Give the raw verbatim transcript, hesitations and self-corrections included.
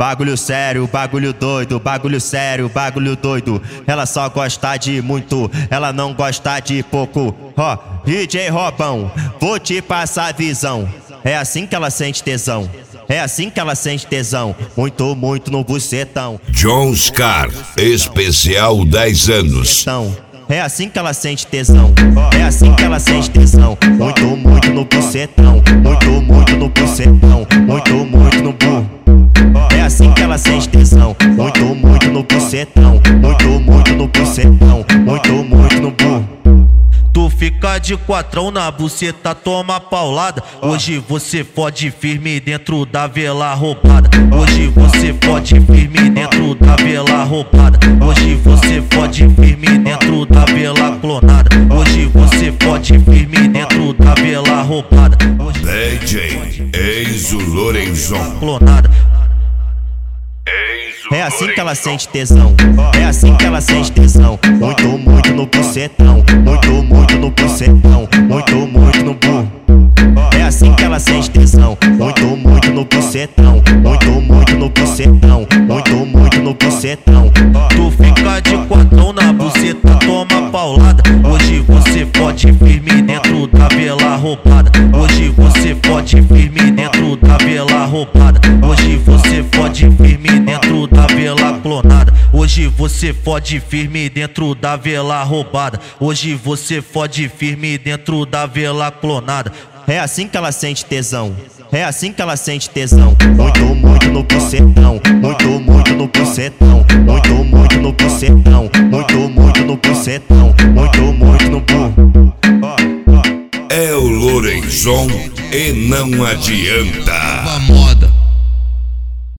Bagulho sério, bagulho doido, bagulho sério, bagulho doido. Ela só gosta de muito, ela não gosta de pouco. Ó, D J Robão, vou te passar a visão. É assim que ela sente tesão. É assim que ela sente tesão. Muito, muito no bucetão. John Scar, especial dez anos. É assim que ela sente tesão. É assim que ela sente tesão. Muito, muito no bucetão. Muito, muito no bucetão. Muito, muito no bu. É assim que ela sente tesão. Muito, muito no bucetão. Muito, muito no bucetão. Muito, muito no bu. Tu fica de quatrão na buceta, toma paulada. Hoje você fode firme dentro da vela roubada. Hoje você fode firme dentro da vela roubada. Hoje você fode firme dentro da vela clonada. Hoje você fode firme dentro da vela roubada. D J Enzo Lorenzon Clonada. É assim que ela sente tesão. É assim que ela sente tesão. Muito, muito no bucetão. Muito, muito no bucetão. Muito, muito no bu. É assim que ela sente tesão. Muito, muito no bucetão. Muito, muito no bucetão. Muito, muito no bucetão. Tu fica de quatrão na buceta, toma paulada. Hoje você fode firme dentro da vela roubada. Hoje você fode firme dentro da vela roubada. Hoje você fode firme dentro da vela clonada. Hoje você fode firme dentro da vela roubada. Hoje você fode firme dentro da vela clonada. É assim que ela sente tesão. É assim que ela sente tesão. Muito, muito no bucetão. Muito, muito no bucetão. Muito, muito no bucetão. Muito, muito no bucetão. Muito, muito no bu. É o Lorenzon e não adianta. Nova moda.